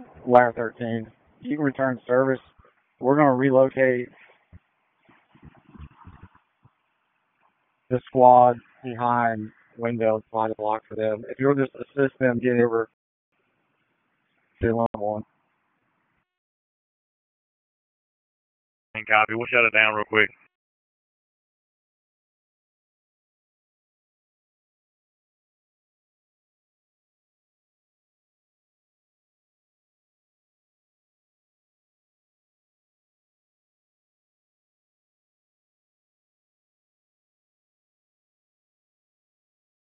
Ladder 13. You can return service. We're going to relocate the squad behind Wendell to find a block for them. If you'll just assist them get over to line 1. And copy. We'll shut it down real quick.